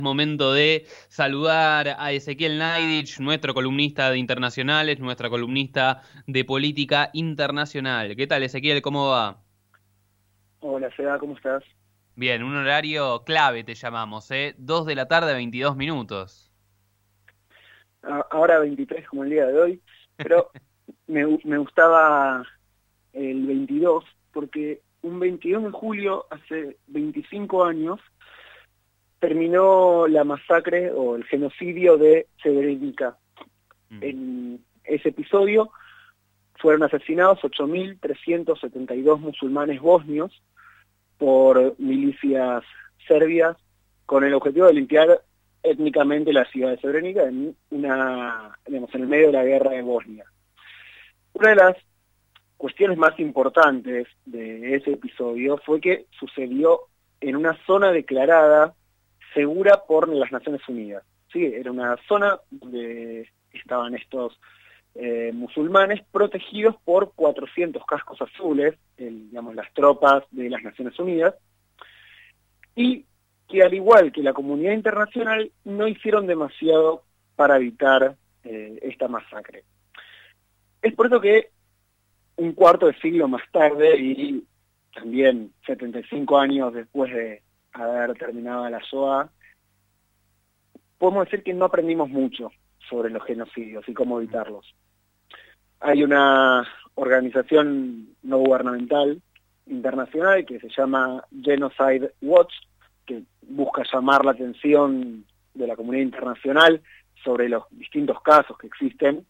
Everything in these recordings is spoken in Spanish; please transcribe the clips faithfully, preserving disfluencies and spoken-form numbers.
Momento de saludar a Ezequiel Naidich, nuestro columnista de internacionales, nuestra columnista de política internacional. ¿Qué tal, Ezequiel? ¿Cómo va? Hola, Seda, ¿cómo estás? Bien, un horario clave te llamamos, ¿eh? Dos de la tarde, veintidós minutos. A- Ahora veintitrés como el día de hoy, pero me, gu- me gustaba el veintidós porque un veintidós de julio, hace veinticinco años, terminó la masacre o el genocidio de Srebrenica. Mm. En ese episodio fueron asesinados ocho mil trescientos setenta y dos musulmanes bosnios por milicias serbias con el objetivo de limpiar étnicamente la ciudad de Srebrenica en una, digamos, en el medio de la guerra de Bosnia. Una de las cuestiones más importantes de ese episodio fue que sucedió en una zona declarada segura por las Naciones Unidas. Sí, era una zona donde estaban estos eh, musulmanes protegidos por cuatrocientos cascos azules, el, digamos, las tropas de las Naciones Unidas, y que al igual que la comunidad internacional no hicieron demasiado para evitar eh, esta masacre. Es por eso que un cuarto de siglo más tarde y también setenta y cinco años después de haber terminado la Shoah, podemos decir que no aprendimos mucho sobre los genocidios y cómo evitarlos. Hay una organización no gubernamental internacional que se llama Genocide Watch, que busca llamar la atención de la comunidad internacional sobre los distintos casos que existen.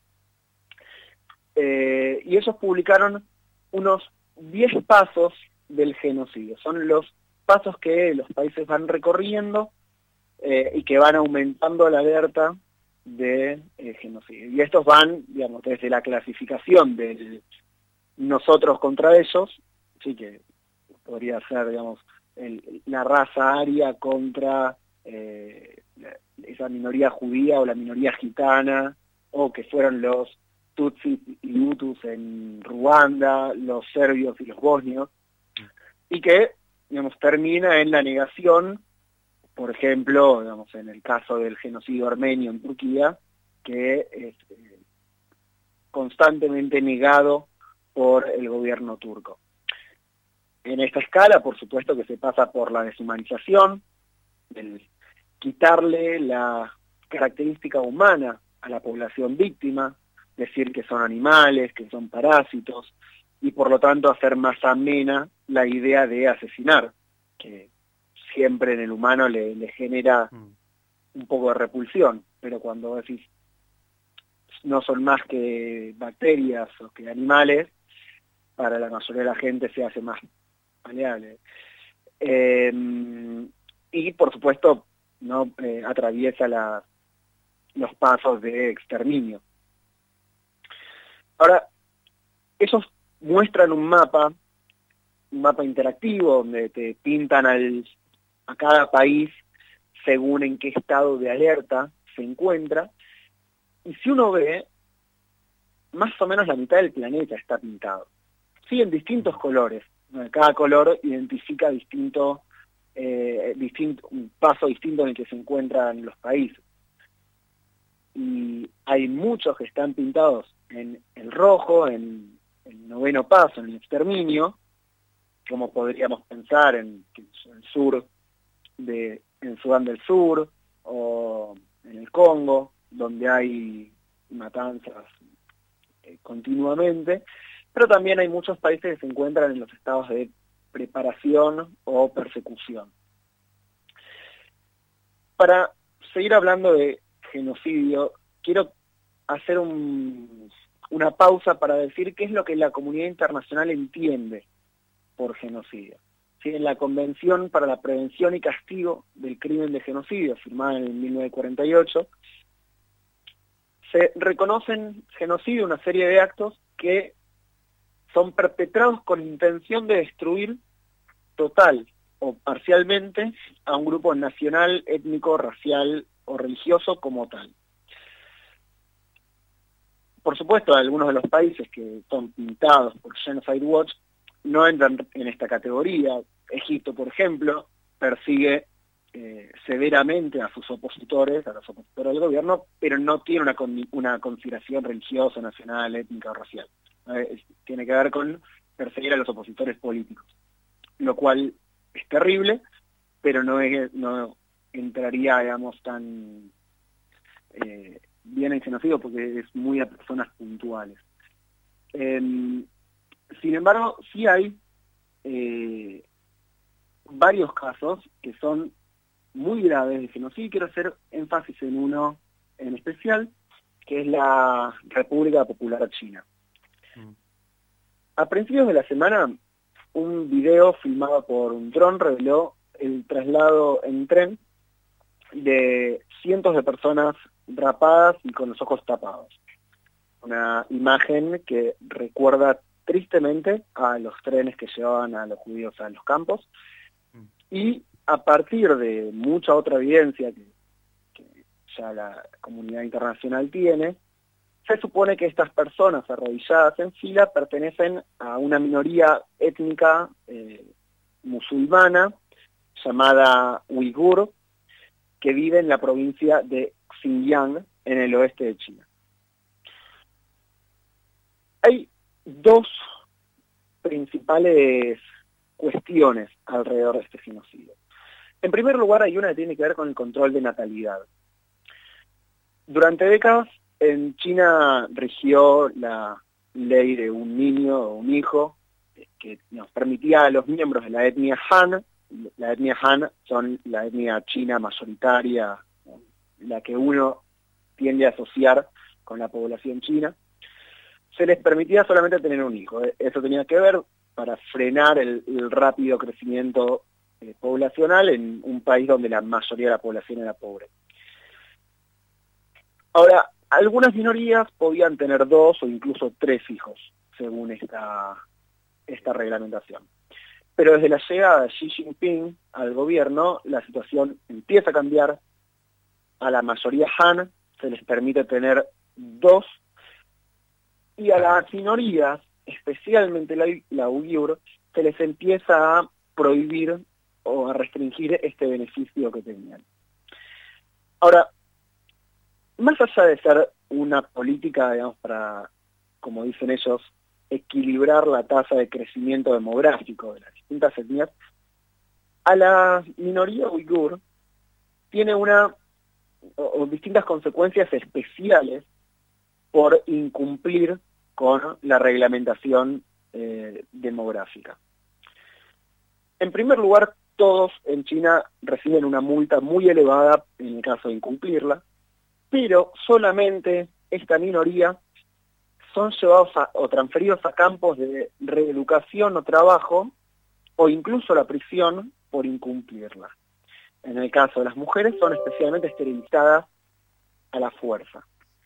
Eh, y ellos publicaron unos diez pasos del genocidio. Son los pasos que los países van recorriendo eh, y que van aumentando la alerta de eh, genocidio. Y estos van, digamos, desde la clasificación del nosotros contra ellos, sí que podría ser, digamos, el, la raza aria contra eh, esa minoría judía o la minoría gitana, o que fueron los tutsis y hutus en Ruanda, los serbios y los bosnios, y que, digamos, termina en la negación, por ejemplo, digamos, en el caso del genocidio armenio en Turquía, que es eh, constantemente negado por el gobierno turco. En esta escala, por supuesto que se pasa por la deshumanización, el quitarle la característica humana a la población víctima, decir que son animales, que son parásitos, y por lo tanto hacer más amena la idea de asesinar, que siempre en el humano le, le genera un poco de repulsión, pero cuando decís no son más que bacterias o que animales, para la mayoría de la gente se hace más maleable. Eh, y por supuesto no eh, atraviesa la, los pasos de exterminio. Ahora, ellos muestran un mapa, un mapa interactivo, donde te pintan al, a cada país según en qué estado de alerta se encuentra, y si uno ve, más o menos la mitad del planeta está pintado. Sí, en distintos colores. Cada color identifica distinto, eh, distinto, un paso distinto en el que se encuentran los países. Y hay muchos que están pintados en el rojo, en el noveno paso, en el exterminio, como podríamos pensar en, en el sur, de, en Sudán del Sur, o en el Congo, donde hay matanzas eh, continuamente, pero también hay muchos países que se encuentran en los estados de preparación o persecución. Para seguir hablando de genocidio, quiero hacer un, una pausa para decir qué es lo que la comunidad internacional entiende por genocidio. ¿Sí? En la Convención para la Prevención y Castigo del Crimen de Genocidio, firmada en mil novecientos cuarenta y ocho, se reconocen genocidio una serie de actos que son perpetrados con intención de destruir total o parcialmente a un grupo nacional, étnico, racial o religioso como tal. Por supuesto, algunos de los países que son pintados por Genocide Watch no entran en esta categoría. Egipto, por ejemplo, persigue eh, severamente a sus opositores, a los opositores del gobierno, pero no tiene una, con, una consideración religiosa, nacional, étnica o racial. Eh, tiene que ver con perseguir a los opositores políticos, lo cual es terrible, pero no, es, no entraría, digamos, tan eh, bien en genocidio porque es muy a personas puntuales. Eh, sin embargo, sí hay eh, varios casos que son muy graves de genocidio. Quiero hacer énfasis en uno en especial, que es la República Popular China. Mm. A principios de la semana, un video filmado por un dron reveló el traslado en tren de cientos de personas rapadas y con los ojos tapados. Una imagen que recuerda tristemente a los trenes que llevaban a los judíos a los campos, y a partir de mucha otra evidencia que, que ya la comunidad internacional tiene, se supone que estas personas arrodilladas en fila pertenecen a una minoría étnica eh, musulmana llamada uigur, que vive en la provincia de Xinjiang, en el oeste de China. Hay dos principales cuestiones alrededor de este genocidio. En primer lugar, hay una que tiene que ver con el control de natalidad. Durante décadas, en China rigió la ley de un niño o un hijo que nos permitía a los miembros de la etnia Han, la etnia Han son la etnia china mayoritaria, la que uno tiende a asociar con la población china, se les permitía solamente tener un hijo. Eso tenía que ver para frenar el, el rápido crecimiento eh, poblacional en un país donde la mayoría de la población era pobre. Ahora, algunas minorías podían tener dos o incluso tres hijos, según esta, esta reglamentación. Pero desde la llegada de Xi Jinping al gobierno, la situación empieza a cambiar. A la mayoría Han se les permite tener dos, y a las minorías, especialmente la, la uigur, se les empieza a prohibir o a restringir este beneficio que tenían. Ahora, más allá de ser una política, digamos, para, como dicen ellos, equilibrar la tasa de crecimiento demográfico de las distintas etnias, a la minoría uigur tiene una o, o distintas consecuencias especiales por incumplir con la reglamentación eh, demográfica. En primer lugar, todos en China reciben una multa muy elevada en el caso de incumplirla, pero solamente esta minoría son llevados a, o transferidos a campos de reeducación o trabajo, o incluso la prisión por incumplirla. En el caso de las mujeres, son especialmente esterilizadas a la fuerza.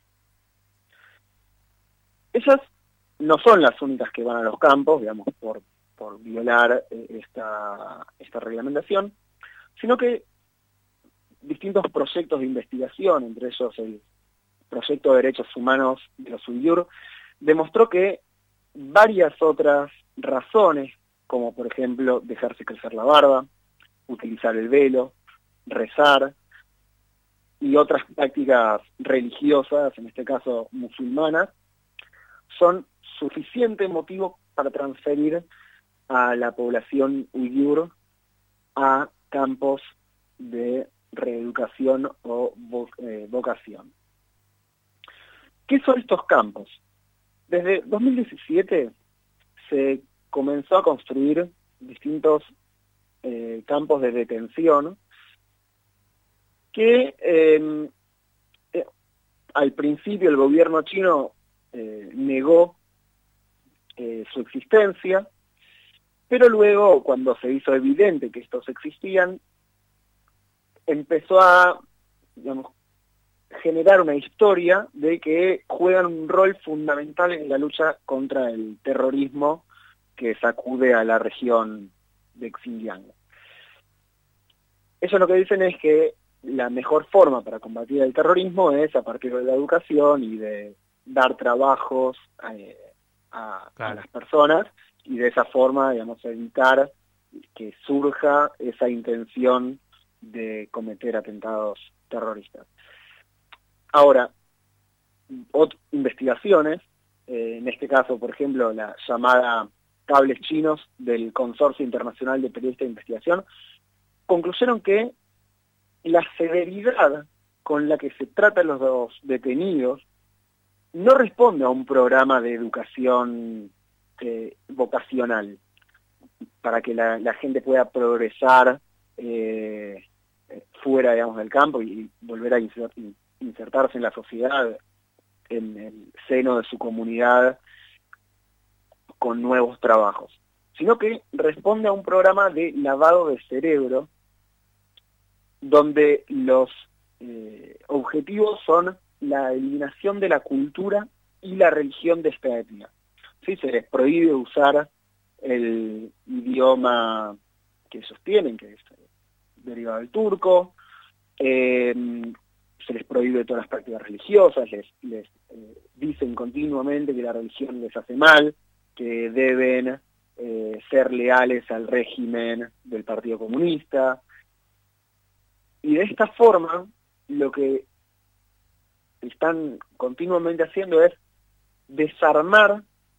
Ellas no son las únicas que van a los campos, digamos, por, por violar eh, esta, esta reglamentación, sino que distintos proyectos de investigación, entre ellos el Proyecto de Derechos Humanos de los uigur, demostró que varias otras razones, como por ejemplo dejarse crecer la barba, utilizar el velo, rezar, y otras prácticas religiosas, en este caso musulmanas, son suficiente motivo para transferir a la población uigur a campos de reeducación o vo eh, vocación. ¿Qué son estos campos? Desde dos mil diecisiete se comenzó a construir distintos eh, campos de detención que eh, eh, al principio el gobierno chino eh, negó eh, su existencia, pero luego, cuando se hizo evidente que estos existían, empezó a, digamos, generar una historia de que juegan un rol fundamental en la lucha contra el terrorismo que sacude a la región de Xinjiang. Ellos lo que dicen es que la mejor forma para combatir el terrorismo es a partir de la educación y de dar trabajos eh, a, claro. a las personas, y de esa forma, digamos, evitar que surja esa intención de cometer atentados terroristas. Ahora, otras investigaciones, eh, en este caso, por ejemplo, la llamada Cables Chinos del Consorcio Internacional de Periodistas de Investigación, concluyeron que la severidad con la que se tratan los dos detenidos no responde a un programa de educación eh, vocacional para que la, la gente pueda progresar eh, fuera, digamos, del campo y, y volver a insert, insertarse en la sociedad, en el seno de su comunidad, con nuevos trabajos, sino que responde a un programa de lavado de cerebro donde los eh, objetivos son la eliminación de la cultura y la religión de esta etnia. ¿Sí? Se les prohíbe usar el idioma que ellos tienen, que es derivado del turco, eh, se les prohíbe todas las prácticas religiosas, les, les eh, dicen continuamente que la religión les hace mal, que deben eh, ser leales al régimen del Partido Comunista. Y de esta forma, lo que están continuamente haciendo es desarmar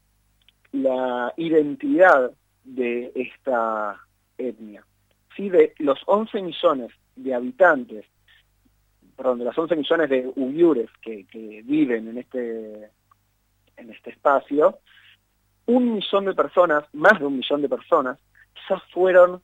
la identidad de esta etnia. ¿Sí? De los once millones de habitantes, perdón, de los once millones de uigures que, que viven en este, en este espacio, un millón de personas, más de un millón de personas, ya fueron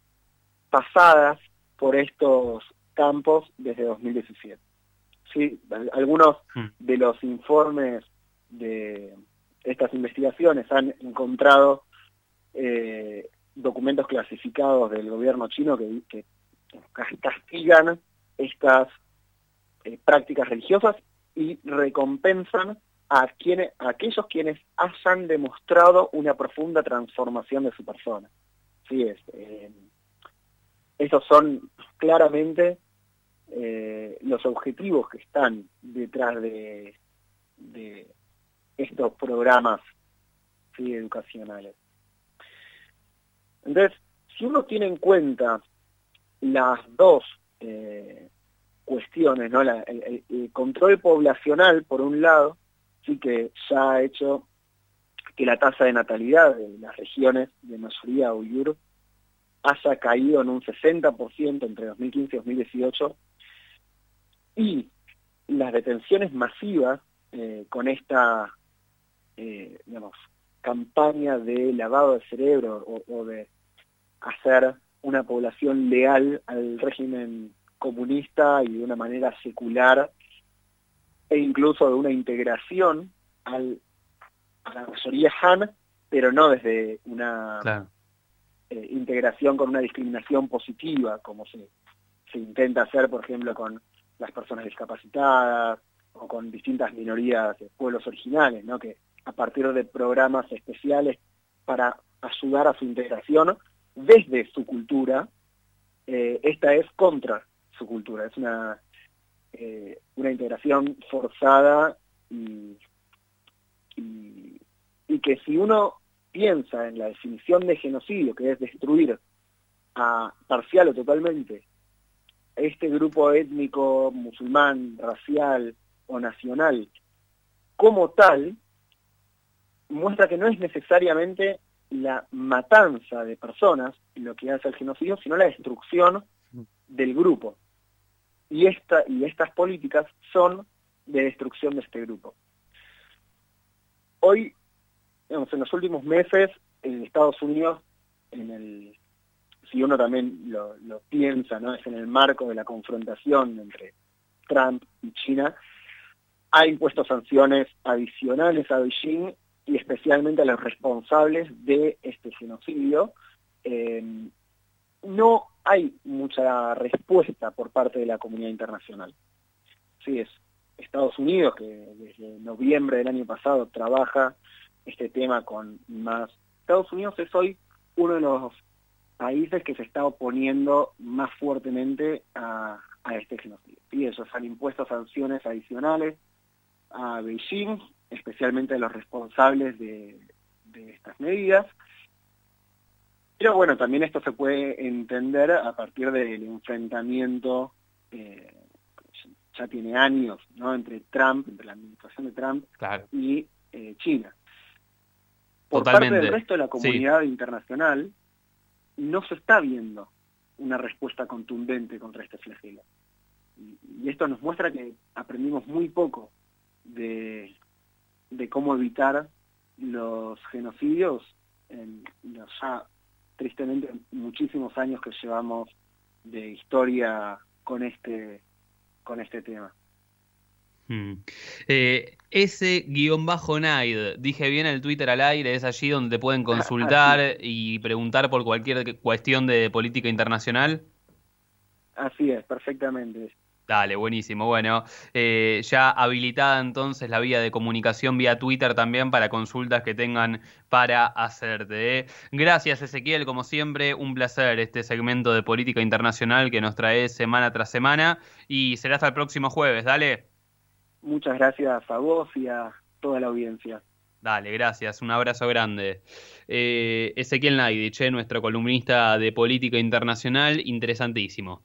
pasadas por estos campos desde dos mil diecisiete. ¿Sí? Algunos de los informes de estas investigaciones han encontrado eh, documentos clasificados del gobierno chino que, que castigan estas eh, prácticas religiosas y recompensan a, quienes, a aquellos quienes hayan demostrado una profunda transformación de su persona. Sí, es, eh, esos son claramente eh, los objetivos que están detrás de, de estos programas, ¿sí?, educacionales. Entonces, si uno tiene en cuenta las dos eh, cuestiones, ¿no? La, el, el control poblacional, por un lado, sí que ya ha hecho que la tasa de natalidad de las regiones de mayoría uigur haya caído en un sesenta por ciento entre dos mil quince y dos mil dieciocho, y las detenciones masivas eh, con esta eh, digamos, campaña de lavado de cerebro o, o de hacer una población leal al régimen comunista y de una manera secular, e incluso de una integración al, a la mayoría Han, pero no desde una claro. eh, integración con una discriminación positiva, como se, se intenta hacer, por ejemplo, con las personas discapacitadas o con distintas minorías de pueblos originales, ¿no? Que a partir de programas especiales para ayudar a su integración desde su cultura, eh, esta es contra su cultura, es una, eh, una integración forzada y, y, y que si uno piensa en la definición de genocidio, que es destruir a parcial o totalmente este grupo étnico, musulmán, racial o nacional como tal, muestra que no es necesariamente la matanza de personas lo que hace el genocidio, sino la destrucción del grupo. Y, esta, y estas políticas son de destrucción de este grupo. Hoy, digamos, en los últimos meses, en Estados Unidos, en el, si uno también lo, lo piensa, ¿no?, es en el marco de la confrontación entre Trump y China, ha impuesto sanciones adicionales a Beijing y especialmente a los responsables de este genocidio. Eh, no hay mucha respuesta por parte de la comunidad internacional. Sí, es Estados Unidos, que desde noviembre del año pasado trabaja este tema con más... Estados Unidos es hoy uno de los países que se está oponiendo más fuertemente a, a este genocidio. Y ellos han impuesto sanciones adicionales a Beijing, especialmente a los responsables de, de estas medidas. Pero bueno, también esto se puede entender a partir del enfrentamiento, eh, ya tiene años, ¿no?, entre Trump, entre la administración de Trump Claro. y eh, China. Por Totalmente. parte del resto de la comunidad Sí. internacional, no se está viendo una respuesta contundente contra este flagelo. Y, y esto nos muestra que aprendimos muy poco de, de cómo evitar los genocidios en los ya tristemente muchísimos años que llevamos de historia con este, con este tema. Hmm. Eh, ese guión bajo Naid, dije bien el Twitter al aire, es allí donde te pueden consultar Así, y preguntar por cualquier cuestión de política internacional. así es, perfectamente. Dale, buenísimo. Bueno, eh, ya habilitada entonces la vía de comunicación vía Twitter también para consultas que tengan para hacerte. ¿eh? Gracias, Ezequiel, como siempre, un placer este segmento de política internacional que nos trae semana tras semana y será hasta el próximo jueves. Dale. Muchas gracias a vos y a toda la audiencia. Dale, gracias, un abrazo grande. Eh, Ezequiel Naidich, eh, nuestro columnista de política internacional, interesantísimo.